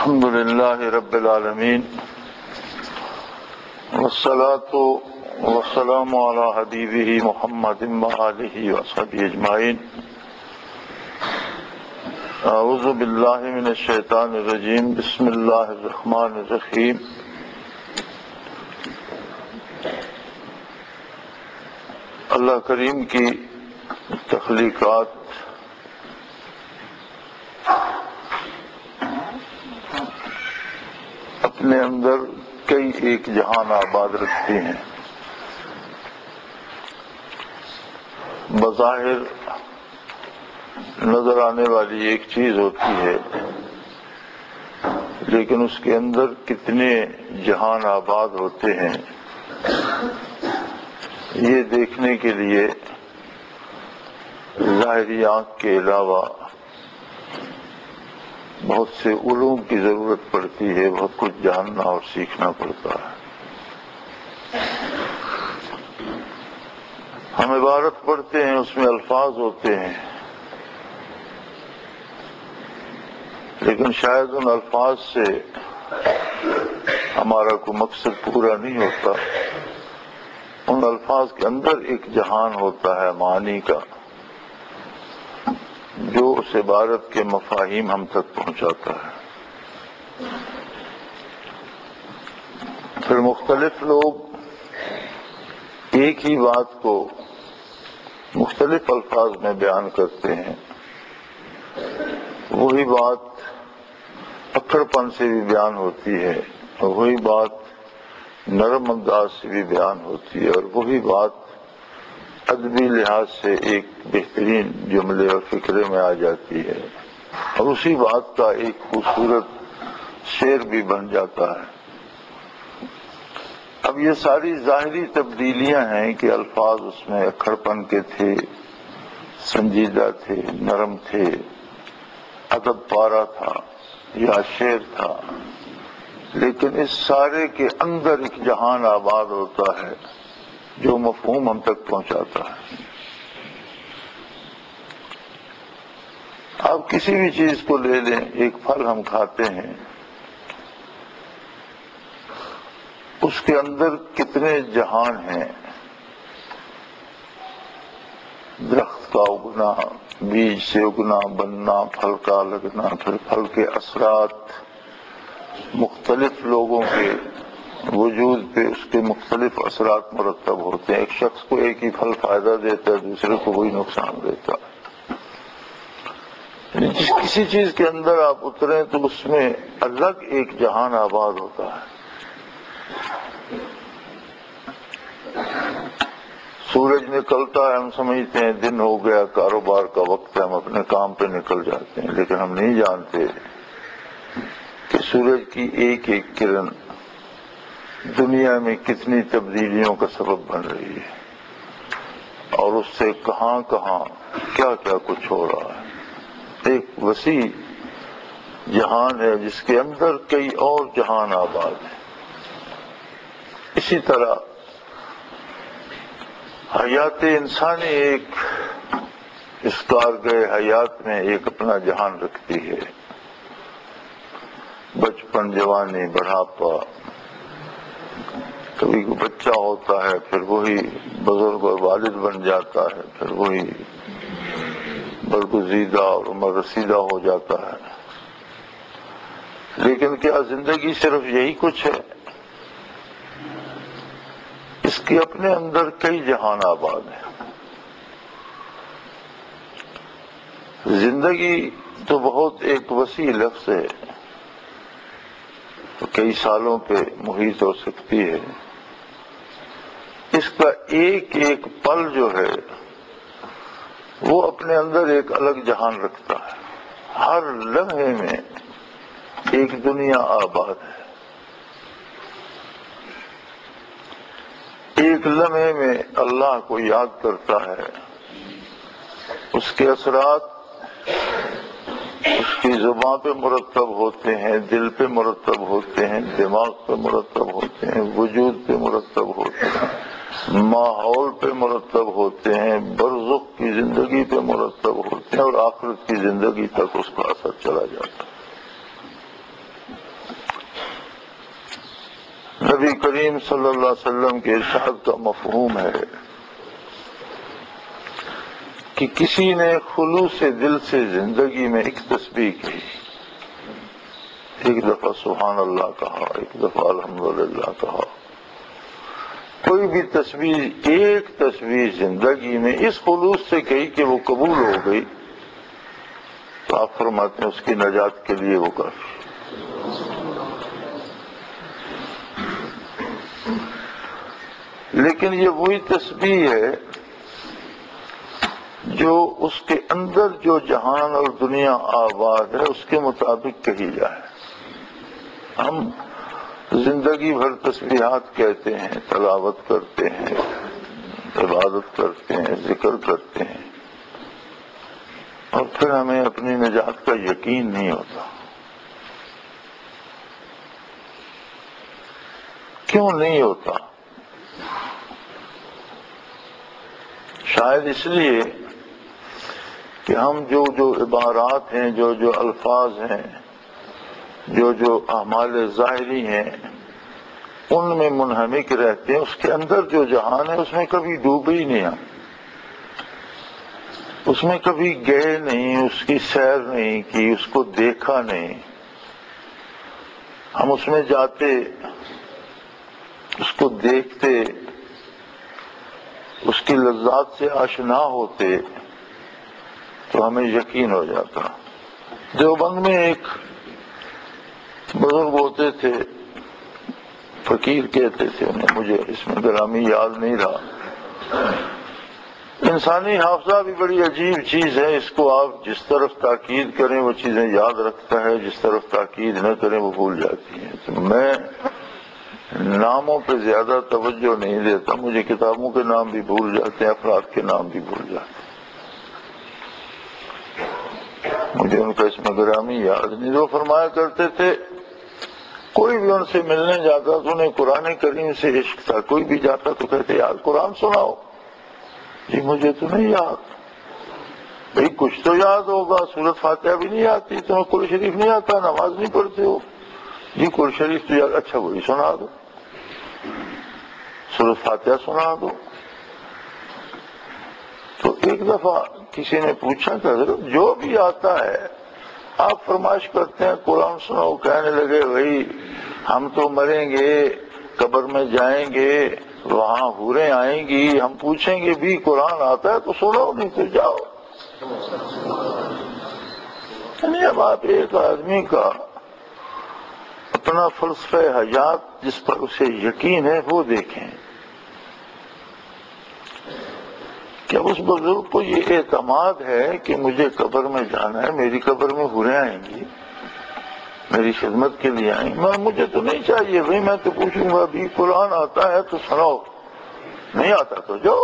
الحمد لله رب العالمين والصلاة والسلام على حبيبه محمد وآله وصحبه أجمعين. أعوذ بالله من الشيطان الرجيم. بسم الله الرحمن الرحيم. اللہ کریم کی تخلیقات اپنے اندر کئی ایک جہان آباد رکھتی ہیں. بظاہر نظر آنے والی ایک چیز ہوتی ہے، لیکن اس کے اندر کتنے جہان آباد ہوتے ہیں یہ دیکھنے کے لیے ظاہری آنکھ کے علاوہ بہت سے علوم کی ضرورت پڑتی ہے، بہت کچھ جاننا اور سیکھنا پڑتا ہے. ہم عبارت پڑھتے ہیں، اس میں الفاظ ہوتے ہیں، لیکن شاید ان الفاظ سے ہمارا کوئی مقصد پورا نہیں ہوتا. ان الفاظ کے اندر ایک جہان ہوتا ہے معانی کا، جو اس عبارت کے مفاہیم ہم تک پہنچاتا ہے. پھر مختلف لوگ ایک ہی بات کو مختلف الفاظ میں بیان کرتے ہیں. وہی بات اکڑ پن سے بھی بیان ہوتی ہے، اور وہی بات نرم انداز سے بھی بیان ہوتی ہے، اور وہی بات ادبی لحاظ سے ایک بہترین جملے اور فکرے میں آ جاتی ہے، اور اسی بات کا ایک خوبصورت شعر بھی بن جاتا ہے. اب یہ ساری ظاہری تبدیلیاں ہیں کہ الفاظ اس میں اکھڑ پن کے تھے، سنجیدہ تھے، نرم تھے، ادب پارا تھا یا شعر تھا، لیکن اس سارے کے اندر ایک جہان آباد ہوتا ہے جو مفہوم ہم تک پہنچاتا ہے. آپ کسی بھی چیز کو لے لیں، ایک پھل ہم کھاتے ہیں، اس کے اندر کتنے جہان ہیں. درخت کا اگنا، بیج سے اگنا، بننا، پھل کا لگنا، پھر پھل کے اثرات، مختلف لوگوں کے وجود پہ اس کے مختلف اثرات مرتب ہوتے ہیں. ایک شخص کو ایک ہی پھل فائدہ دیتا ہے، دوسرے کو وہی نقصان دیتا ہے. جس کسی چیز کے اندر آپ اتریں تو اس میں الگ ایک جہان آباد ہوتا ہے. سورج نکلتا ہے، ہم سمجھتے ہیں دن ہو گیا، کاروبار کا وقت ہے، ہم اپنے کام پہ نکل جاتے ہیں، لیکن ہم نہیں جانتے کہ سورج کی ایک ایک کرن دنیا میں کتنی تبدیلیوں کا سبب بن رہی ہے، اور اس سے کہاں کہاں کیا کیا کچھ ہو رہا ہے. ایک وسیع جہان ہے جس کے اندر کئی اور جہان آباد ہیں. اسی طرح حیات انسانی ایک اس کارگہ حیات میں ایک اپنا جہان رکھتی ہے. بچپن، جوانی، بڑھاپا، کبھی کوئی بچہ ہوتا ہے، پھر وہی بزرگ اور والد بن جاتا ہے، پھر وہی برگزیدہ اور عمر رسیدہ ہو جاتا ہے. لیکن کیا زندگی صرف یہی کچھ ہے؟ اس کے اپنے اندر کئی جہان آباد ہیں. زندگی تو بہت ایک وسیع لفظ ہے، تو کئی سالوں پہ محیط ہو سکتی ہے. اس کا ایک ایک پل جو ہے وہ اپنے اندر ایک الگ جہان رکھتا ہے. ہر لمحے میں ایک دنیا آباد ہے. ایک لمحے میں اللہ کو یاد کرتا ہے، اس کے اثرات اس کی زبان پہ مرتب ہوتے ہیں، دل پہ مرتب ہوتے ہیں، دماغ پہ مرتب ہوتے ہیں، وجود پہ مرتب ہوتے ہیں، ماحول پہ مرتب ہوتے ہیں، برزخ کی زندگی پہ مرتب ہوتے ہیں، اور آخرت کی زندگی تک اس کا اثر چلا جاتا ہے. نبی کریم صلی اللہ علیہ وسلم کے ارشاد کا مفہوم ہے کہ کسی نے خلوص دل سے زندگی میں ایک تسبیح کی، ایک دفعہ سبحان اللہ کہا، ایک دفعہ الحمدللہ کہا، کوئی بھی تسبیح، ایک تسبیح زندگی میں اس خلوص سے کہی کہ وہ قبول ہو گئی، تو آپ فرماتے ہیں اس کی نجات کے لیے وہ کافی۔ لیکن یہ وہی تسبیح ہے جو اس کے اندر جو جہان اور دنیا آباد ہے اس کے مطابق کہی جائے۔ ہم زندگی بھر تسبیحات کہتے ہیں، تلاوت کرتے ہیں، عبادت کرتے ہیں، ذکر کرتے ہیں، اور پھر ہمیں اپنی نجات کا یقین نہیں ہوتا۔ کیوں نہیں ہوتا؟ شاید اس لیے کہ ہم جو عبارات ہیں، جو الفاظ ہیں، جو اعمال ظاہری ہیں، ان میں منہمک رہتے ہیں۔ اس کے اندر جو جہان ہے اس میں کبھی ڈوبے ہی نہیں ہم، اس میں کبھی گئے نہیں، اس کی سیر نہیں کی، اس کو دیکھا نہیں۔ ہم اس میں جاتے، اس کو دیکھتے، اس کی لذات سے آشنا ہوتے تو ہمیں یقین ہو جاتا۔ دیوبند میں ایک بزرگ ہوتے تھے، فقیر کہتے تھے انہیں، مجھے اس میں گرامی یاد نہیں رہا۔ انسانی حافظہ بھی بڑی عجیب چیز ہے، اس کو آپ جس طرف تاکید کریں وہ چیزیں یاد رکھتا ہے، جس طرف تاکید نہ کریں وہ بھول جاتی ہیں۔ تو میں ناموں پہ زیادہ توجہ نہیں دیتا، مجھے کتابوں کے نام بھی بھول جاتے ہیں، افراد کے نام بھی بھول جاتے ہیں، مجھے ان کا اس میں گرامی یاد نہیں۔ وہ فرمایا کرتے تھے کوئی بھی ان سے ملنے جاتا تو انہیں قرآن کریم سے عشق تھا، کوئی بھی جاتا تو کہتے یار قرآن سناؤ۔ جی مجھے تو نہیں یاد۔ بھئی کچھ تو یاد ہوگا، سورۃ فاتحہ بھی نہیں آتی، تمہیں قرآن شریف نہیں آتا، نماز نہیں پڑھتے ہو؟ جی قرآن شریف تو یاد، اچھا وہی سنا دو، سورۃ فاتحہ سنا دو۔ تو ایک دفعہ کسی نے پوچھا کہ حضرت جو بھی آتا ہے آپ فرمائش کرتے ہیں قرآن سناؤ، کہنے لگے بھائی ہم تو مریں گے، قبر میں جائیں گے، وہاں حوریں آئیں گی، ہم پوچھیں گے بھی قرآن آتا ہے تو سنو، نہیں تو جاؤ۔ یعنی اب آپ ایک آدمی کا اپنا فلسفہ حیات جس پر اسے یقین ہے وہ دیکھیں کہ اس بزرگ کو یہ اعتماد ہے کہ مجھے قبر میں جانا ہے، میری قبر میں حوریں آئیں گی، میری خدمت کے لیے آئیں گی، مجھے تو نہیں چاہیے بھائی، میں تو پوچھوں گا بھی قرآن آتا ہے تو سناؤ، نہیں آتا تو جاؤ۔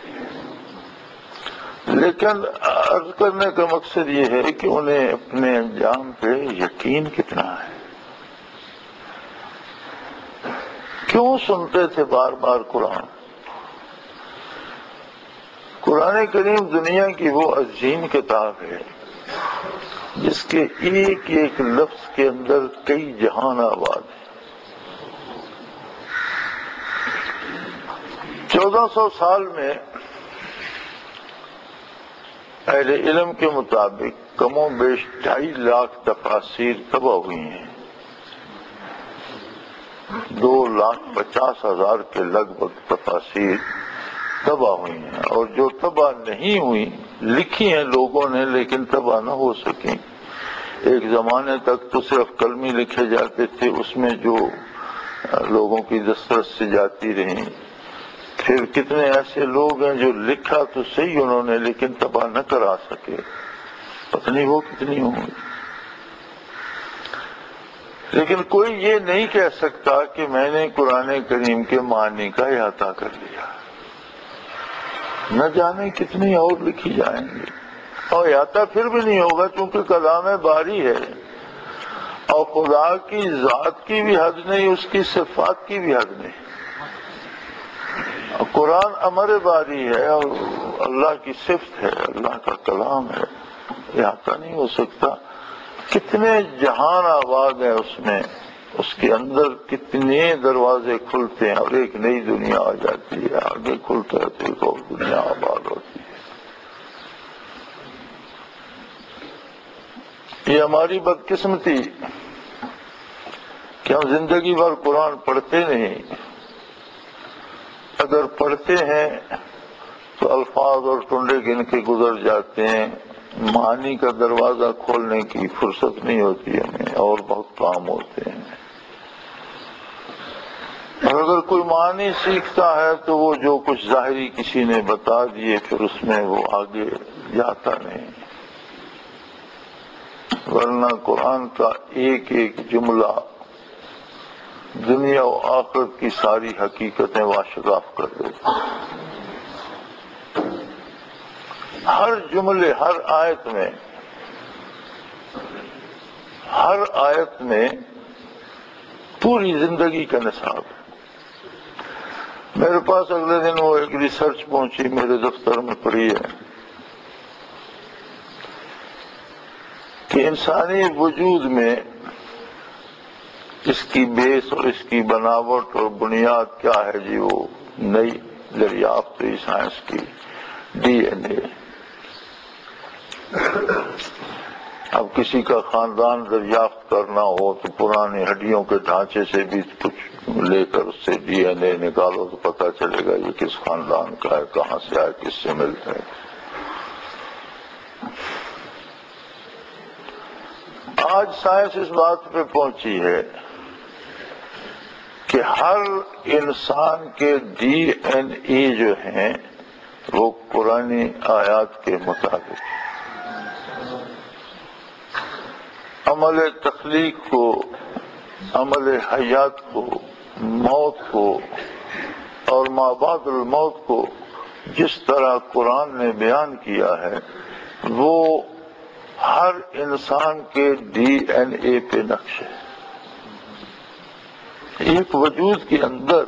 لیکن عرض کرنے کا مقصد یہ ہے کہ انہیں اپنے انجام پہ یقین کتنا ہے۔ کیوں سنتے تھے بار بار قرآن؟ قرآن کریم دنیا کی وہ عظیم کتاب ہے جس کے ایک ایک لفظ کے اندر کئی جہان آباد ہیں۔ 1400 سال میں اہل علم کے مطابق کم و بیش 2.5 لاکھ تفاسیر طبع ہوئی ہیں، 2,50,000 کے لگ بھگ تفاسیر طبع ہوئی ہیں، اور جو طبع نہیں ہوئی لکھی ہیں لوگوں نے لیکن طبع نہ ہو سکیں۔ ایک زمانے تک تو صرف قلمی لکھے جاتے تھے، اس میں جو لوگوں کی دسترس سے جاتی رہیں۔ پھر کتنے ایسے لوگ ہیں جو لکھا تو صحیح انہوں نے لیکن طبع نہ کرا سکے، پتہ نہیں وہ کتنی ہوں گی۔ لیکن کوئی یہ نہیں کہہ سکتا کہ میں نے قرآن کریم کے معنی کا احاطہ کر لیا، نہ جانے کتنی اور لکھی جائیں گی، اور احاطہ پھر بھی نہیں ہوگا چونکہ کلام باری ہے، اور خدا کی ذات کی بھی حد نہیں، اس کی صفات کی بھی حد نہیں۔ قرآن امر باری ہے اور اللہ کی صفت ہے، اللہ کا کلام ہے، احاطہ نہیں ہو سکتا۔ کتنے جہان آباد ہے اس میں، اس کے اندر کتنے دروازے کھلتے ہیں اور ایک نئی دنیا آ جاتی ہے، آگے کھلتا ہے تو ایک اور دنیا آباد ہوتی ہے۔ یہ ہماری بدقسمتی کہ ہم زندگی بھر قرآن پڑھتے نہیں، اگر پڑھتے ہیں تو الفاظ اور ٹنڈے گن کے گزر جاتے ہیں، معانی کا دروازہ کھولنے کی فرصت نہیں ہوتی ہمیں، اور بہت کام ہوتے ہیں۔ اور اگر کوئی معنی سیکھتا ہے تو وہ جو کچھ ظاہری کسی نے بتا دیے پھر اس میں وہ آگے جاتا نہیں، ورنہ قرآن کا ایک ایک جملہ دنیا و آخرت کی ساری حقیقتیں واشگاف کر دیتا ہے۔ ہر جملے، ہر آیت میں پوری زندگی کا نصاب ہے۔ میرے پاس اگلے دن وہ ایک ریسرچ پہنچی، میرے دفتر میں پڑی ہے کہ انسانی وجود میں اس کی بیس اور اس کی بناوٹ اور بنیاد کیا ہے جی، وہ نئی دریافت ہوئی سائنس کی، ڈی این اے۔ اب کسی کا خاندان دریافت کرنا ہو تو پرانی ہڈیوں کے ڈھانچے سے بھی کچھ لے کر اس سے ڈی این اے نکالو تو پتہ چلے گا یہ کس خاندان کا ہے، کہاں سے آئے، کس سے ملتا ہے۔ آج سائنس اس بات پہ پہنچی ہے کہ ہر انسان کے ڈی این اے جو ہیں وہ قرآنی آیات کے مطابق عمل تخلیق کو، عمل حیات کو، موت کو اور ما بعد الموت کو جس طرح قرآن نے بیان کیا ہے وہ ہر انسان کے ڈی این اے پہ نقش ہے۔ ایک وجود کے اندر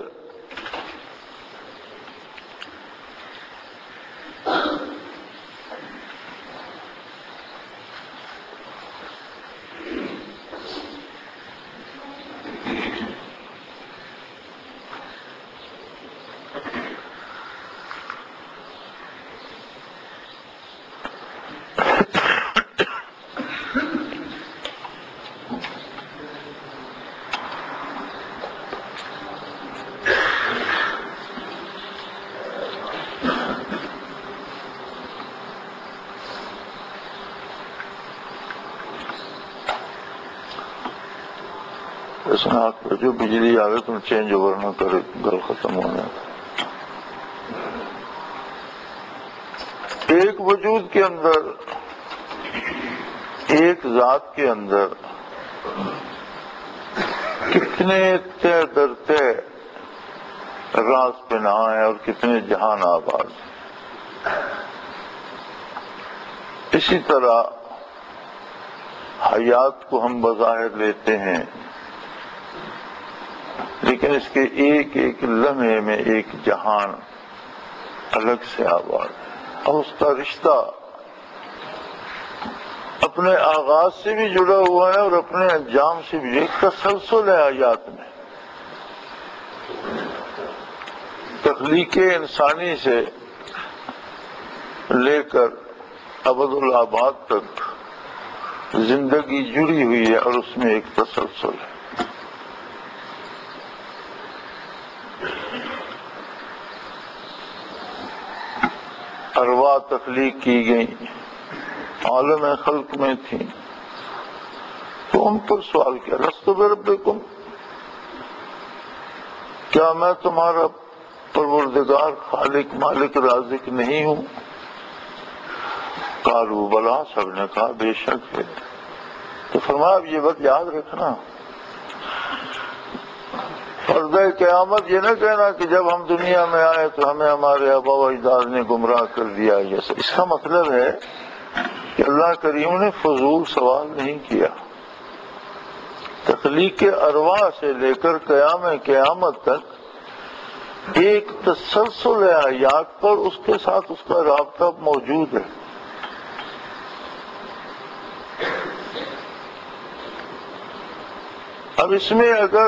اس میں آپ جو بجلی آگے تم چینج اوور نہ کرے، گل ختم ہونا۔ ایک وجود کے اندر، ایک ذات کے اندر کتنے طے در طے راز پناہ ہیں اور کتنے جہان آباد ہیں۔ اسی طرح حیات کو ہم بظاہر لیتے ہیں لیکن اس کے ایک ایک لمحے میں ایک جہان الگ سے آباد ہے، اور اس کا رشتہ اپنے آغاز سے بھی جڑا ہوا ہے اور اپنے انجام سے بھی۔ ایک تسلسل ہے حیات میں، تخلیق انسانی سے لے کر ابد الآباد تک زندگی جڑی ہوئی ہے اور اس میں ایک تسلسل ہے۔ ارواح تخلیق کی گئی، عالم خلق میں تھی، تو ان پر سوال کیا، لست بربکم، کیا میں تمہارا پروردگار، خالق، مالک، رازق نہیں ہوں؟ قالوا بلا، سب نے کہا بے شک ہے۔ تو فرمایا اب یہ بات یاد رکھنا، فرض قیامت یہ نہ کہنا کہ جب ہم دنیا میں آئے تو ہمیں ہمارے آبا و اجداد نے گمراہ کر دیا۔ اس کا مطلب ہے کہ اللہ کریم نے فضول سوال نہیں کیا۔ تخلیق ارواح سے لے کر قیام قیامت تک ایک تسلسل ہے حیات پر، اس کے ساتھ اس کا رابطہ موجود ہے۔ اب اس میں اگر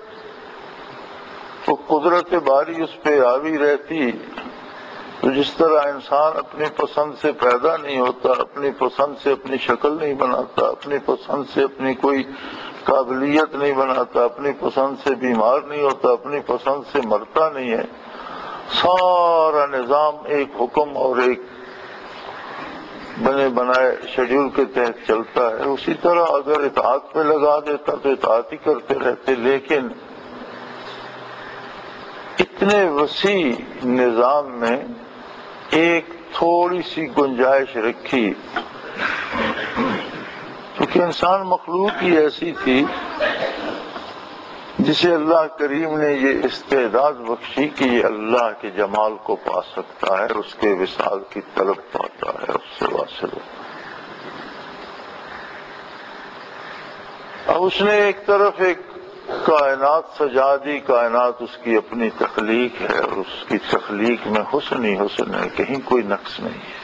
تو قدرت باری اس پہ حاوی رہتی تو جس طرح انسان اپنی پسند سے پیدا نہیں ہوتا، اپنی پسند سے اپنی شکل نہیں بناتا، اپنی پسند سے اپنی کوئی قابلیت نہیں بناتا، اپنی پسند سے بیمار نہیں ہوتا، اپنی پسند سے مرتا نہیں ہے، سارا نظام ایک حکم اور ایک بنے بنائے شیڈول کے تحت چلتا ہے، اسی طرح اگر اطاعت پہ لگا دیتا تو اطاعت ہی کرتے رہتے، لیکن اتنے وسیع نظام میں ایک تھوڑی سی گنجائش رکھی، کیونکہ انسان مخلوق ہی ایسی تھی جسے اللہ کریم نے یہ استعداد بخشی کہ یہ اللہ کے جمال کو پا سکتا ہے، اس کے وصال کی طلب پاتا ہے، اس سے واصل ہوتا ہے۔ اب اس نے ایک طرف ایک کائنات سجا دی، کائنات اس کی اپنی تخلیق ہے اور اس کی تخلیق میں حسن ہی حسن ہے، کہیں کوئی نقص نہیں ہے۔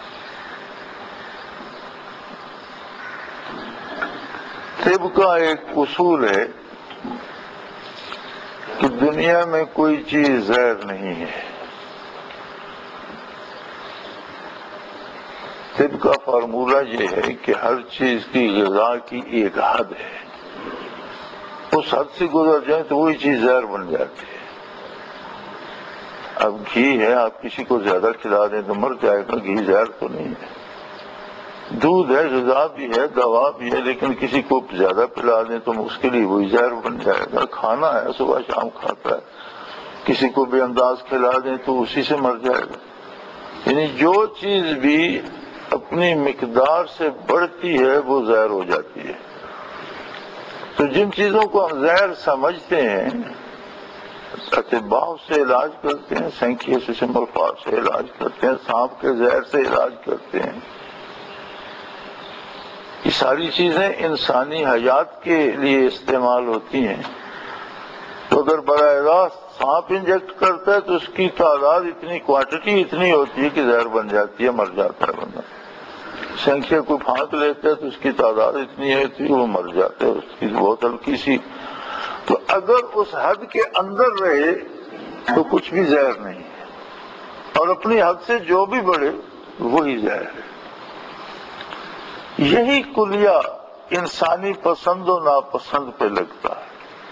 طب کا ایک اصول ہے کہ دنیا میں کوئی چیز زہر نہیں ہے۔ طب کا فارمولہ یہ ہے کہ ہر چیز کی غذا کی ایک حد ہے، اس حد سے گزر جائے تو وہی چیز زہر بن جاتی ہے۔ اب گھی ہے، آپ کسی کو زیادہ کھلا دیں تو مر جائے گا، گھی زہر تو نہیں ہے۔ دودھ ہے، غذا بھی ہے، دوا بھی ہے، لیکن کسی کو زیادہ پلا دیں تو اس کے لیے وہی زہر بن جائے گا۔ کھانا ہے، صبح شام کھاتا ہے، کسی کو بے انداز کھلا دیں تو اسی سے مر جائے گا۔ یعنی جو چیز بھی اپنی مقدار سے بڑھتی ہے وہ زہر ہو جاتی ہے۔ تو جن چیزوں کو ہم زہر سمجھتے ہیں، اطباء سے علاج کرتے ہیں، سینکیسم الفاظ سے علاج کرتے ہیں، سانپ کے زہر سے علاج کرتے ہیں، یہ ساری چیزیں انسانی حیات کے لیے استعمال ہوتی ہیں۔ تو اگر براہ راست سانپ انجیکٹ کرتا ہے تو اس کی تعداد اتنی، کوانٹٹی اتنی ہوتی ہے کہ زہر بن جاتی ہے، مر جاتا ہے بندہ۔ سینکیا کو پھانک لیتا ہے تو اس کی تعداد اتنی ہوتی ہے وہ مر جاتا ہے، اس کی بہت ہلکی سی۔ تو اگر اس حد کے اندر رہے تو کچھ بھی زہر نہیں ہے، اور اپنی حد سے جو بھی بڑھے وہی زہر ہے۔ یہی کلیہ انسانی پسند و ناپسند پہ لگتا ہے۔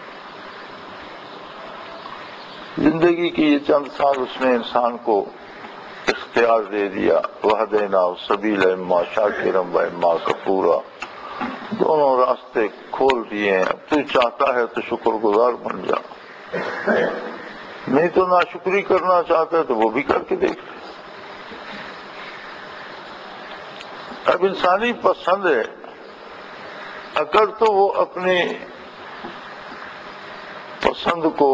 زندگی کی یہ چند سال اس نے انسان کو اختیار دے دیا، وَهَدَيْنَاهُ السَّبِيلَ إِمَّا شَاكِرًا وَإِمَّا كَفُورًا، دونوں راستے کھول دیے ہیں۔ اب تو چاہتا ہے تو شکر گزار بن جا، نہیں تو ناشکری کرنا چاہتا ہے تو وہ بھی کر کے دیکھ لے۔ اب انسانی پسند ہے، اگر تو وہ اپنی پسند کو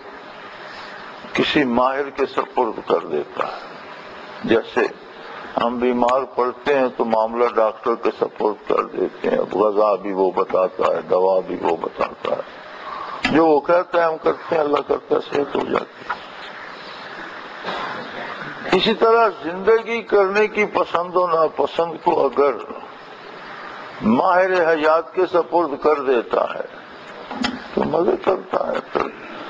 کسی ماہر کے سپرد کر دیتا ہے، جیسے ہم بیمار پڑتے ہیں تو معاملہ ڈاکٹر کے سپرد کر دیتے ہیں، اب غذا بھی وہ بتاتا ہے، دوا بھی وہ بتاتا ہے، جو وہ کہتا ہے ہم کرتے ہیں، اللہ کرتا ہے صحت ہو جاتی ہے۔ اسی طرح زندگی کرنے کی پسند و ناپسند کو اگر ماہر حیات کے سپرد کر دیتا ہے تو مزے کرتا ہے۔ پھر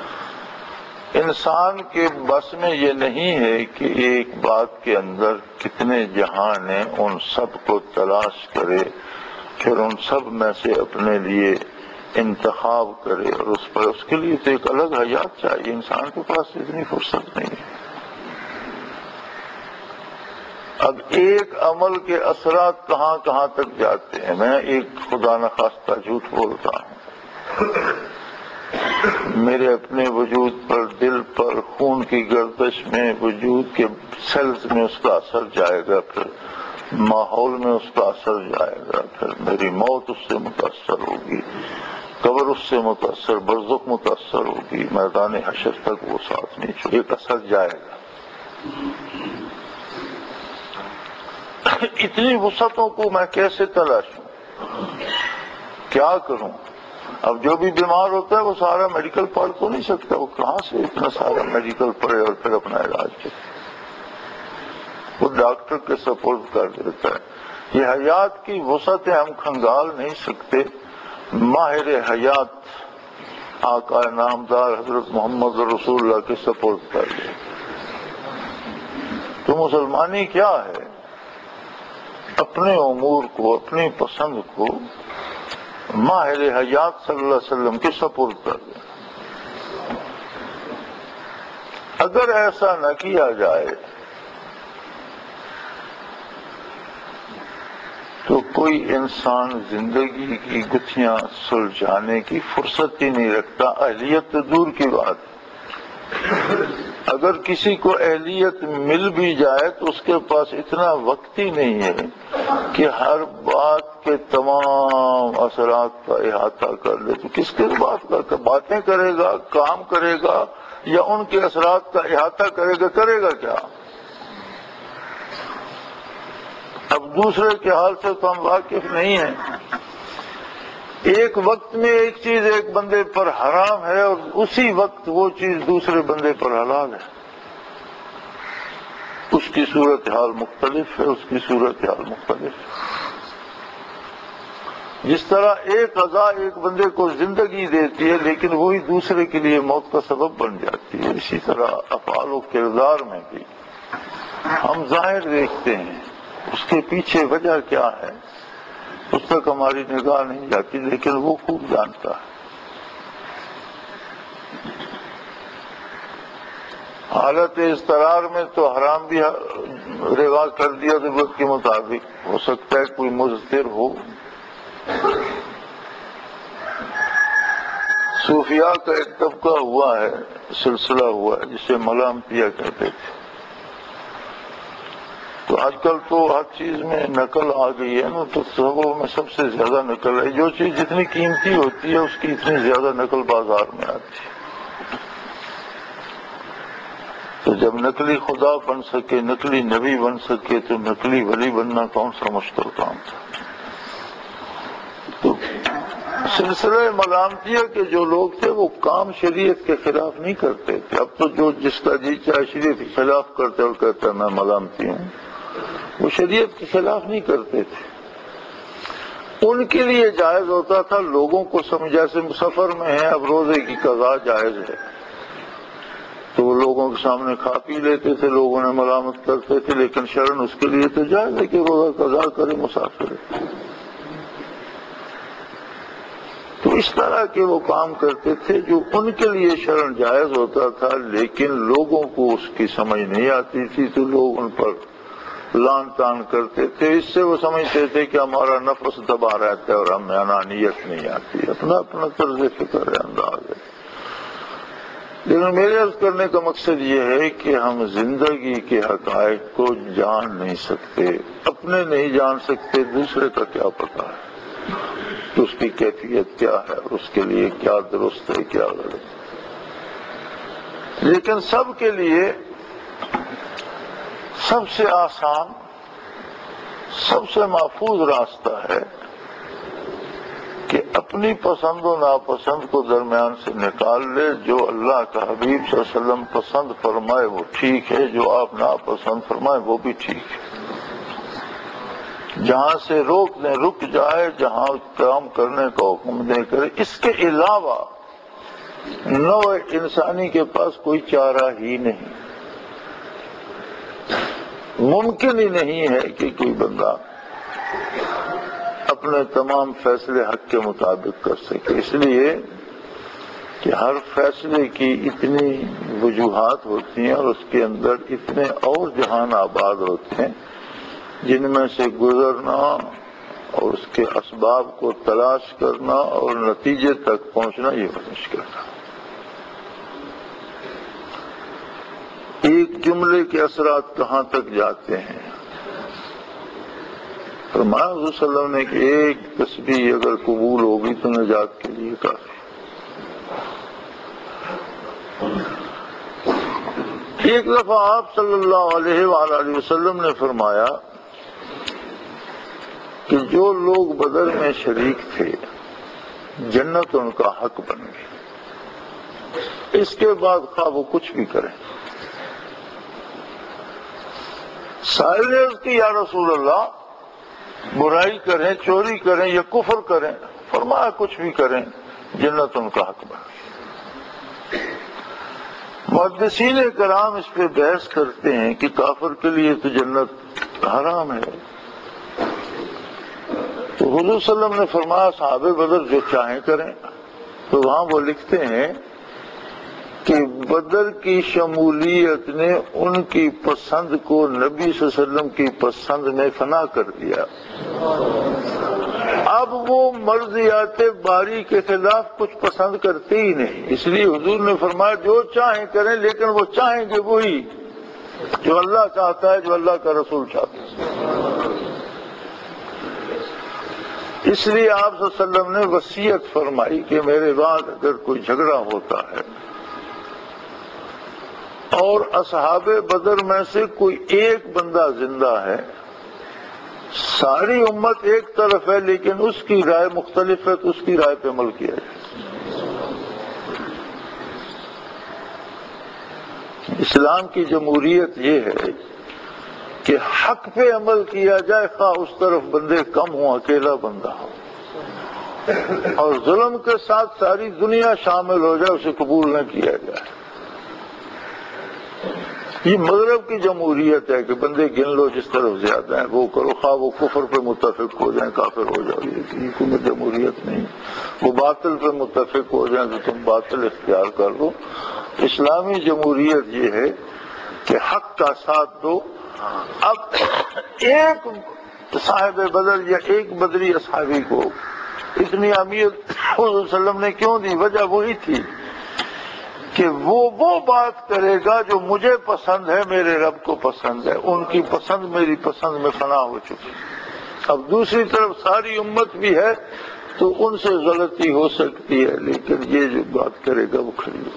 انسان کے بس میں یہ نہیں ہے کہ ایک بات کے اندر کتنے جہان ہیں ان سب کو تلاش کرے، پھر ان سب میں سے اپنے لیے انتخاب کرے، اور اس کے لیے تو ایک الگ حیات چاہیے۔ انسان کے پاس اتنی فرصت نہیں ہے۔ اب ایک عمل کے اثرات کہاں کہاں تک جاتے ہیں۔ میں ایک خدا نخواستہ جھوٹ بولتا ہوں، میرے اپنے وجود پر، دل پر، خون کی گردش میں، وجود کے سیلز میں اس کا اثر جائے گا، پھر ماحول میں اس کا اثر جائے گا، پھر میری موت اس سے متاثر ہوگی، قبر اس سے متاثر، برزخ متاثر ہوگی، میدان حشر تک وہ ساتھ نہیں چھوڑے، ایک اثر جائے گا۔ اتنی وسعتوں کو میں کیسے تلاشوں، کیا کروں؟ اب جو بھی بیمار ہوتا ہے وہ سارا میڈیکل پڑھ تو نہیں سکتا، وہ کہاں سے اتنا سارا میڈیکل پڑھے اور پھر اپنا علاج کرے؟ وہ ڈاکٹر کے سپرد کر دیتا ہے۔ یہ حیات کی وسعتیں ہم کھنگال نہیں سکتے، ماہر حیات آقا نامدار حضرت محمد رسول اللہ کے سپرد کر دے. تو مسلمانی کیا ہے؟ اپنے امور کو، اپنی پسند کو ماہر حیات صلی اللہ علیہ وسلم کے سپرد کر دے. اگر ایسا نہ کیا جائے تو کوئی انسان زندگی کی گتھیاں سلجھانے کی فرصت ہی نہیں رکھتا. اہلیت تو دور کی بات ہے. اگر کسی کو اہلیت مل بھی جائے تو اس کے پاس اتنا وقت ہی نہیں ہے کہ ہر بات کے تمام اثرات کا احاطہ کر لے. تو کس کس بات کا باتیں کرے گا، کام کرے گا، یا ان کے اثرات کا احاطہ کرے گا کیا؟ اب دوسرے کے حال سے تو ہم واقف نہیں ہیں. ایک وقت میں ایک چیز ایک بندے پر حرام ہے اور اسی وقت وہ چیز دوسرے بندے پر حلال ہے. اس کی صورتحال مختلف ہے، اس کی صورتحال مختلف ہے. جس طرح ایک غذا ایک بندے کو زندگی دیتی ہے لیکن وہی دوسرے کے لیے موت کا سبب بن جاتی ہے، اسی طرح افعال و کردار میں بھی ہم ظاہر دیکھتے ہیں، اس کے پیچھے وجہ کیا ہے اس تک ہماری نگاہ نہیں جاتی، لیکن وہ خوب جانتا ہے. حالت اضطرار میں تو حرام بھی روا کر دیا ضرورت کے مطابق. ہو سکتا ہے کوئی مضطر ہو. صوفیاء کا ایک طبقہ ہوا ہے، سلسلہ ہوا ہے جسے ملامتیہ کہتے تھے. تو آج کل تو ہر چیز میں نقل آ گئی ہے نا، تو سبوں میں سب سے زیادہ نقل ہے. جو چیز جتنی قیمتی ہوتی ہے اس کی اتنی زیادہ نقل بازار میں آتی ہے. تو جب نقلی خدا بن سکے، نقلی نبی بن سکے، تو نقلی ولی بننا کون سا مشکل کام تھا. تو سلسلہ ملامتیہ کے جو لوگ تھے وہ کام شریعت کے خلاف نہیں کرتے تھے. اب تو جو جس کا جی چاہے شریعت کے خلاف کرتے اور کہتا ہے میں ملامتی ہوں، وہ شریعت کے خلاف نہیں کرتے تھے. ان کے لیے جائز ہوتا تھا لوگوں کو جیسے سفر میں ہے، اب روزے کی قضا جائز ہے تو وہ لوگوں کے سامنے کھا پی لیتے تھے، لوگوں نے ملامت کرتے تھے، لیکن شرن اس کے لیے تو جائز ہے کہ روزہ قضا کرے مسافر. تو اس طرح کے وہ کام کرتے تھے جو ان کے لیے شرن جائز ہوتا تھا، لیکن لوگوں کو اس کی سمجھ نہیں آتی تھی تو لوگ ان پر لان تان کرتے تھے. اس سے وہ سمجھتے تھے کہ ہمارا نفس دبا رہتا ہے اور ہمیں انانیت نہیں آتی. اپنا اپنا طرز فکر ہے، انداز ہے. لیکن میرے عرض کرنے کا مقصد یہ ہے کہ ہم زندگی کے حقائق کو جان نہیں سکتے. اپنے نہیں جان سکتے، دوسرے کا کیا پتا ہے تو اس کی کیفیت کیا ہے، اس کے لیے کیا درست ہے کیا غلط. لیکن سب کے لیے سب سے آسان، سب سے محفوظ راستہ ہے کہ اپنی پسند و ناپسند کو درمیان سے نکال لے. جو اللہ کا حبیب صلی اللہ علیہ وسلم پسند فرمائے وہ ٹھیک ہے، جو آپ ناپسند فرمائے وہ بھی ٹھیک ہے. جہاں سے روک دیں رک جائے، جہاں کام کرنے کا حکم دیں کرے. اس کے علاوہ نوع انسانی کے پاس کوئی چارہ ہی نہیں. ممکن ہی نہیں ہے کہ کوئی بندہ اپنے تمام فیصلے حق کے مطابق کر سکے، اس لیے کہ ہر فیصلے کی اتنی وجوہات ہوتی ہیں اور اس کے اندر اتنے اور جہان آباد ہوتے ہیں جن میں سے گزرنا اور اس کے اسباب کو تلاش کرنا اور نتیجے تک پہنچنا یہ مشکل ہے. ایک جملے کے اثرات کہاں تک جاتے ہیں؟ فرمایا حضور صلی اللہ علیہ وسلم نے کہ ایک تسبیح اگر قبول ہوگی تو نجات کے لیے کافی. ایک دفعہ آپ صلی اللہ علیہ وآلہ وسلم نے فرمایا کہ جو لوگ بدر میں شریک تھے جنت ان کا حق بن گئی. اس کے بعد خواہ وہ کچھ بھی کریں. سائل نے عرض کی یا رسول اللہ برائی کریں، چوری کریں یا کفر کریں؟ فرمایا کچھ بھی کریں جنت ان کا حق بن. محدثین کرام اس پہ بحث کرتے ہیں کہ کافر کے لیے تو جنت حرام ہے. تو حضور صلی اللہ علیہ وسلم نے فرمایا صحابہ بدر جو چاہیں کریں. تو وہاں وہ لکھتے ہیں کہ بدر کی شمولیت نے ان کی پسند کو نبی صلی اللہ علیہ وسلم کی پسند میں فنا کر دیا. اب وہ مرضیات باری کے خلاف کچھ پسند کرتے ہی نہیں. اس لیے حضور نے فرمایا جو چاہیں کریں، لیکن وہ چاہیں گے وہی جو اللہ چاہتا ہے، جو اللہ کا رسول چاہتا ہے. اس لیے آپ صلی اللہ علیہ وسلم نے وصیت فرمائی کہ میرے بعد اگر کوئی جھگڑا ہوتا ہے اور اصحاب بدر میں سے کوئی ایک بندہ زندہ ہے، ساری امت ایک طرف ہے لیکن اس کی رائے مختلف ہے، تو اس کی رائے پہ عمل کیا جائے. اسلام کی جمہوریت یہ ہے کہ حق پہ عمل کیا جائے، خواہ اس طرف بندے کم ہوں، اکیلا بندہ ہو، اور ظلم کے ساتھ ساری دنیا شامل ہو جائے، اسے قبول نہ کیا جائے. یہ مغرب کی جمہوریت ہے کہ بندے گن لو جس طرف زیادہ ہیں وہ کرو، خواہ وہ کفر پہ متفق ہو جائیں کافر ہو جاؤ. یہ کوئی جمہوریت نہیں. وہ باطل پہ متفق ہو جائیں تو تم باطل اختیار کر لو. اسلامی جمہوریت یہ ہے کہ حق کا ساتھ دو. اب ایک صاحب بدر یا ایک بدری اصحابی کو اتنی اہمیت حضور صلی اللہ علیہ وسلم نے کیوں دی؟ وجہ وہی تھی کہ وہ بات کرے گا جو مجھے پسند ہے، میرے رب کو پسند ہے. ان کی پسند میری پسند میں فنا ہو چکی. اب دوسری طرف ساری امت بھی ہے تو ان سے غلطی ہو سکتی ہے، لیکن یہ جو بات کرے گا وہ کھڑی ہو.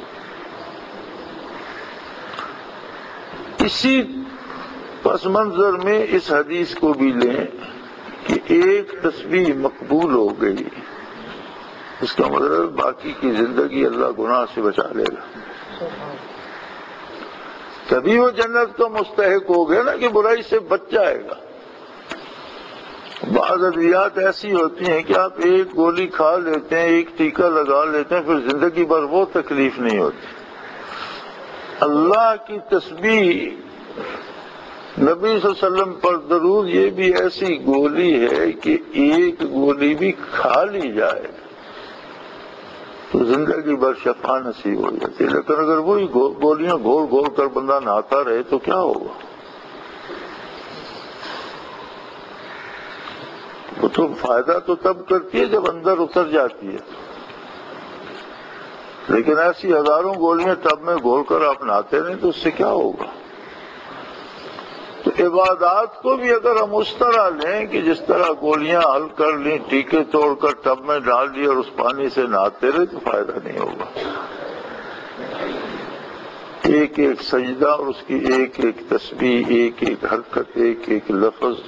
اسی پس منظر میں اس حدیث کو بھی لیں کہ ایک تسبیح مقبول ہو گئی، اس کا مطلب باقی کی زندگی اللہ گناہ سے بچا لے گا. تبھی وہ جنت کا مستحق ہو گیا نا کہ برائی سے بچ جائے گا. بعض ادویات ایسی ہوتی ہیں کہ آپ ایک گولی کھا لیتے ہیں، ایک ٹیکہ لگا لیتے ہیں، پھر زندگی بھر وہ تکلیف نہیں ہوتی. اللہ کی تسبیح، نبی صلی اللہ علیہ وسلم پر درود، یہ بھی ایسی گولی ہے کہ ایک گولی بھی کھا لی جائے تو زندگی بھر شفا نصیب ہو جاتی ہے. لیکن اگر وہی گولیاں گھول گھول کر بندہ نہاتا رہے تو کیا ہوگا؟ وہ تو فائدہ تو تب کرتی ہے جب اندر اتر جاتی ہے، لیکن ایسی ہزاروں گولیاں ٹب میں گھول کر آپ نہاتے رہیں تو اس سے کیا ہوگا؟ تو عبادات کو بھی اگر ہم اس طرح لیں کہ جس طرح گولیاں حل کر لیں، ٹیکے توڑ کر ٹب میں ڈال دی اور اس پانی سے نہاتے رہے تو فائدہ نہیں ہوگا. ایک ایک سجدہ اور اس کی ایک ایک تسبیح، ایک ایک حرکت، ایک ایک لفظ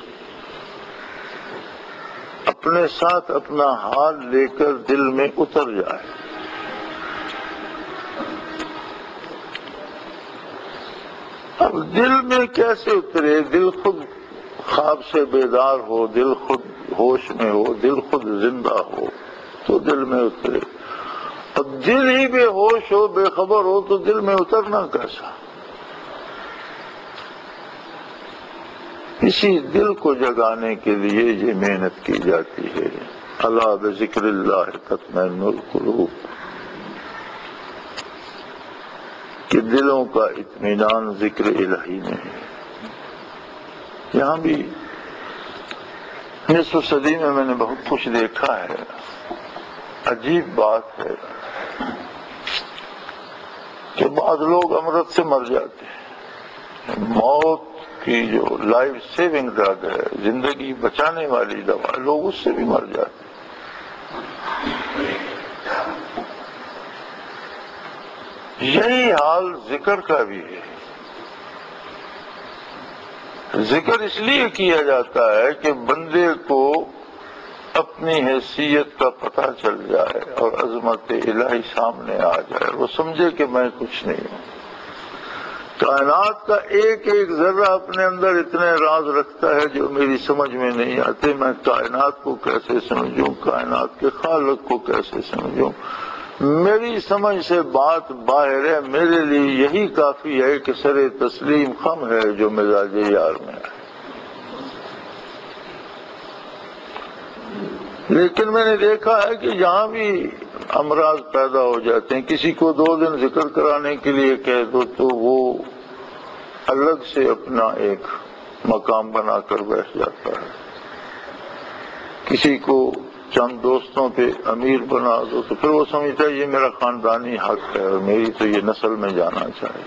اپنے ساتھ اپنا حال لے کر دل میں اتر جائے. اب دل میں کیسے اترے؟ دل خود خواب سے بیدار ہو، دل خود ہوش میں ہو، دل خود زندہ ہو تو دل میں اترے. اور دل ہی بے ہوش ہو، بے خبر ہو تو دل میں اترنا کیسا؟ اسی دل کو جگانے کے لیے یہ محنت کی جاتی ہے. الا بذکر اللہ تطمئن القلوب، کہ دلوں کا اطمینان ذکر الہی میں ہے. یہاں بھی نصف صدی میں نے بہت کچھ دیکھا ہے. عجیب بات ہے کہ بعض لوگ امرت سے مر جاتے ہیں. موت کی جو لائف سیونگ ڈرگ ہے، زندگی بچانے والی دوا، لوگ اس سے بھی مر جاتے ہیں. یہی حال ذکر کا بھی ہے. ذکر اس لیے کیا جاتا ہے کہ بندے کو اپنی حیثیت کا پتہ چل جائے اور عظمت الہی سامنے آ جائے، وہ سمجھے کہ میں کچھ نہیں ہوں. کائنات کا ایک ایک ذرہ اپنے اندر اتنے راز رکھتا ہے جو میری سمجھ میں نہیں آتے. میں کائنات کو کیسے سمجھوں, کائنات کے خالق کو کیسے سمجھوں. میری سمجھ سے بات باہر ہے. میرے لیے یہی کافی ہے کہ سر تسلیم خم ہے جو مزاج یار میں ہے. لیکن میں نے دیکھا ہے کہ یہاں بھی امراض پیدا ہو جاتے ہیں. کسی کو 2 دن ذکر کرانے کے لیے کہہ دو تو وہ الگ سے اپنا ایک مقام بنا کر بیٹھ جاتا ہے. کسی کو چند دوستوں پہ امیر بنا دو تو پھر وہ سمجھتا ہے یہ میرا خاندانی حق ہے اور میری تو یہ نسل میں جانا چاہیے.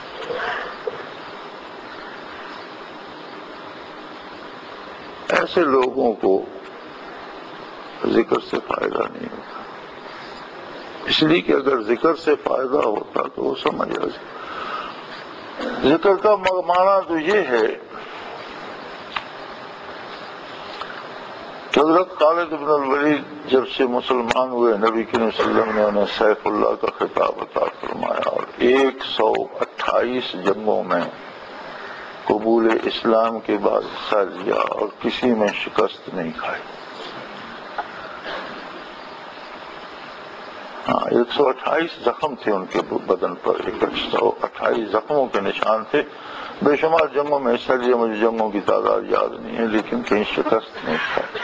ایسے لوگوں کو ذکر سے فائدہ نہیں ہوتا. اس لیے کہ اگر ذکر سے فائدہ ہوتا تو وہ سمجھ آ جائے. ذکر کا معنی تو یہ ہے کہ حضرت خالد بن الولید جب سے مسلمان ہوئے, نبی کریم صلی اللہ علیہ وسلم نے انہیں سیف اللہ کا خطاب عطا فرمایا اور 128 جنگوں میں قبول اسلام کے بعد حصہ لیا اور کسی میں شکست نہیں کھائی. 128 زخم تھے ان کے بدن پر, 128 زخموں کے نشان تھے. بے شمار جنگوں میں حصہ لیا, مجھے جنگوں کی تعداد یاد نہیں ہے, لیکن کہیں شکست نہیں کھائی.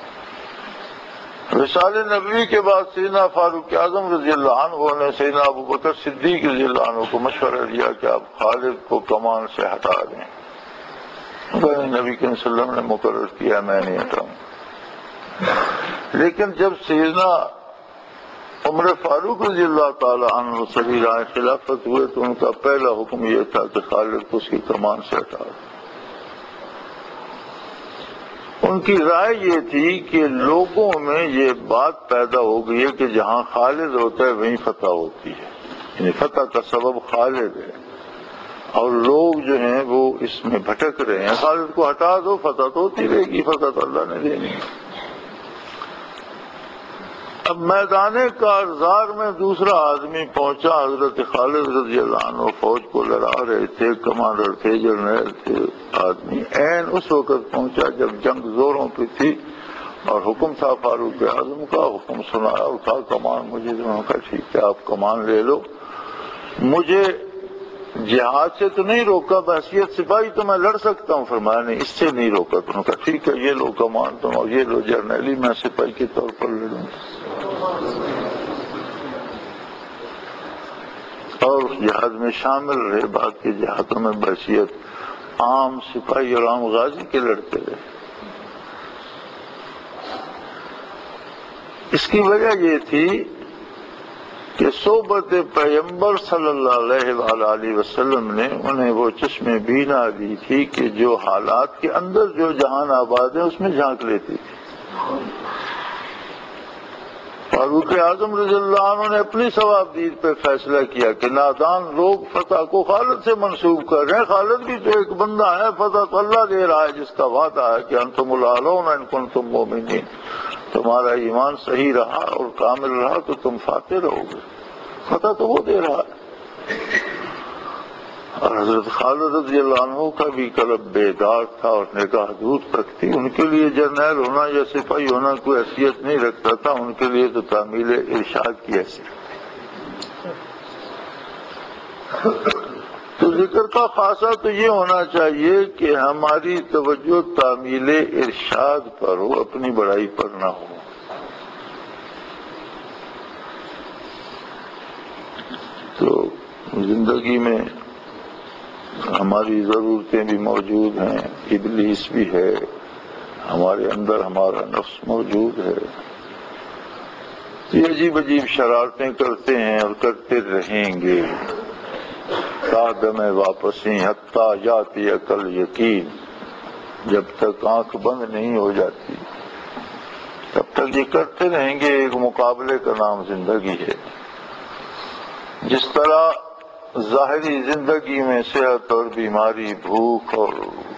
وصال نبوی کے بعد سیدنا فاروق اعظم رضی اللہ عنہ نے سیدنا ابو بکر صدیق رضی اللہ عنہ کو مشورہ دیا کہ آپ خالد کو کمان سے ہٹا دیں. نبی کریم صلی اللہ علیہ وسلم نے مقرر کیا, میں نہیں ہٹاؤں. لیکن جب سیدنا عمر فاروق رضی اللہ تعالی عنہ سبیل خلافت ہوئے تو ان کا پہلا حکم یہ تھا کہ خالد کو اس کی کمان سے ہٹا دیں. ان کی رائے یہ تھی کہ لوگوں میں یہ بات پیدا ہو گئی ہے کہ جہاں خالد ہوتا ہے وہیں فتح ہوتی ہے, یعنی فتح کا سبب خالد ہے, اور لوگ جو ہیں وہ اس میں بھٹک رہے ہیں. خالد کو ہٹا دو, فتح تو ہوتی رہے گی, فتح تو اللہ نے دینی ہے. اب میدان کارزار میں دوسرا آدمی پہنچا, حضرت خالد رضی اللہ عنہ فوج کو لڑا رہے تھے, کمانڈر تھے, جنرل تھے. آدمی عین اس وقت پہنچا جب جنگ زوروں پہ تھی اور حکم تھا فاروق اعظم کا. حکم سنایا, اٹھا کمان مجھے. انہوں نے کہا ٹھیک ہے آپ کمان لے لو, مجھے جہاد سے تو نہیں روکا, بحیثیت سپاہی تو میں لڑ سکتا ہوں. فرمایا نہیں, اس سے نہیں روکا. تو انہوں نے کہا ٹھیک ہے یہ لو کمان تم اور یہ لو جرنیلی, میں سپاہی کے طور پر لڑوں. اور جہاد میں شامل رہے. بعد کے جہادوں میں بحیثیت عام سپاہی اور عام غازی کے لڑتے رہے. اس کی وجہ یہ تھی کہ صحبت پیغمبر صلی اللہ علیہ وآلہ وسلم نے انہیں وہ چشم بینا دی تھی کہ جو حالات کے اندر جو جہان آباد ہے اس میں جھانک لیتی تھی. فاروق اعظم رضی اللہ عنہ نے اپنی ثوابدید پہ فیصلہ کیا کہ نادان لوگ فتح کو خالد سے منسوب کر رہے ہیں. خالد بھی تو ایک بندہ ہے, فتح تو اللہ دے رہا ہے جس کا وعدہ ہے کہ انتم الاعلون ان کنتم مؤمنین. تمہارا ایمان صحیح رہا اور کامل رہا تو تم فاتح رہو گے. فتح تو وہ دے رہا ہے. اور حضرت خالد رضی اللہ عنہ کا بھی قلب بیدار تھا اور نگاہ دور تک تھی. ان کے لیے جرنیل ہونا یا سپاہی ہونا کوئی حیثیت نہیں رکھتا تھا, ان کے لیے تو تعمیل ارشاد کی حیثیت. تو ذکر کا خاصہ تو یہ ہونا چاہیے کہ ہماری توجہ تعمیل ارشاد پر ہو, اپنی بڑائی پر نہ ہو. تو زندگی میں ہماری ضرورتیں بھی موجود ہیں, ابلیس بھی ہے, ہمارے اندر ہمارا نفس موجود ہے. یہ عجیب عجیب شرارتیں کرتے ہیں اور کرتے رہیں گے تا دم واپسی حتیٰ جاتی عقل یقین. جب تک آنکھ بند نہیں ہو جاتی تب تک یہ کرتے رہیں گے. ایک مقابلے کا نام زندگی ہے. جس طرح ظاہری زندگی میں صحت اور بیماری, بھوک اور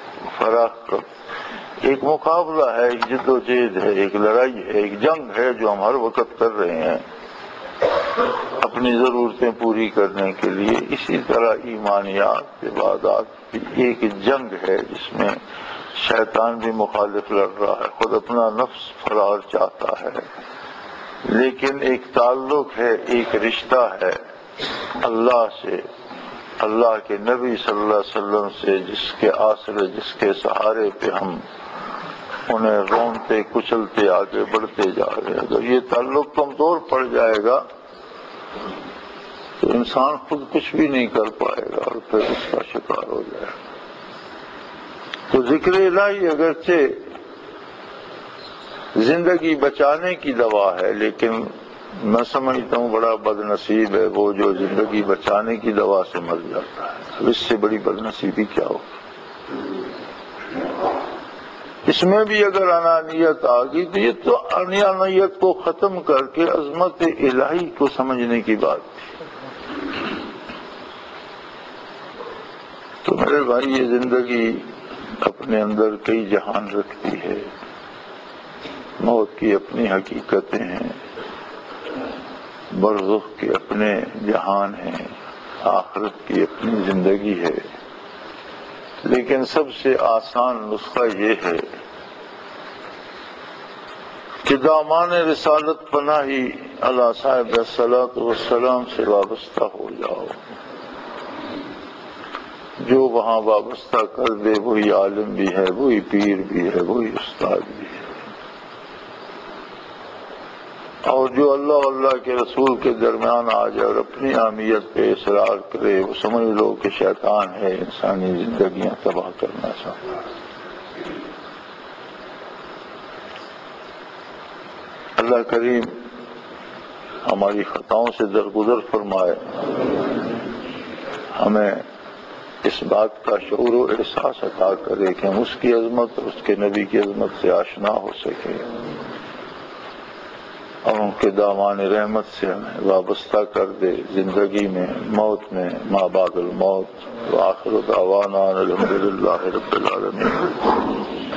فراخت ایک مقابلہ ہے, ایک جد و جہد ہے, ایک لڑائی ہے, ایک جنگ ہے جو ہم ہر وقت کر رہے ہیں. اپنی ضرورتیں پوری کرنے کے لیے. اسی طرح ایمانیات عبادات کی ایک جنگ ہے جس میں شیطان بھی مخالف لڑ رہا ہے، خود اپنا نفس فرار چاہتا ہے، لیکن ایک تعلق ہے، ایک رشتہ ہے اللہ سے، اللہ کے نبی صلی اللہ علیہ وسلم سے، جس کے آسرے، جس کے سہارے پہ ہم انہیں رونتے کچلتے آگے بڑھتے جا رہے ہیں. اگر یہ تعلق کمزور پڑ جائے گا تو انسان خود کچھ بھی نہیں کر پائے گا اور پھر اس کا شکار ہو جائے گا. تو ذکر الہی اگرچہ زندگی بچانے کی دوا ہے، لیکن میں سمجھتا ہوں بڑا بد نصیب ہے وہ جو زندگی بچانے کی دوا سے مر جاتا ہے. اس سے بڑی بد نصیبی کیا ہو. اس میں بھی اگر انانیت آ گئی تو یہ تو انانیت کو ختم کر کے عظمت الہی کو سمجھنے کی بات تھی. تو میرے بھائی یہ زندگی اپنے اندر کئی جہان رکھتی ہے، موت کی اپنی حقیقتیں ہیں، برزخ کے اپنے جہان ہیں، آخرت کی اپنی زندگی ہے. لیکن سب سے آسان نسخہ یہ ہے کہ دامان رسالت پناہی علی صاحب الصلاۃ والسلام سے وابستہ ہو جاؤ. جو وہاں وابستہ کر دے وہی عالم بھی ہے، وہی پیر بھی ہے، وہی استاد بھی ہے. اور جو اللہ اور اللہ کے رسول کے درمیان آ جائے اور اپنی اہمیت پہ اصرار کرے، وہ سمجھ لو کہ شیطان ہے، انسانی زندگیاں تباہ کرنا چاہتا ہے. اللہ کریم ہماری خطاؤں سے درگزر فرمائے، ہمیں اس بات کا شعور و احساس عطا کرے کہ ہم اس کی عظمت اور اس کے نبی کی عظمت سے آشنا ہو سکے، اور ان کے دامان رحمت سے ہمیں وابستہ کر دے زندگی میں، موت میں، ما بعد الموت. وآخر دعوانا الحمدللہ رب العالمین.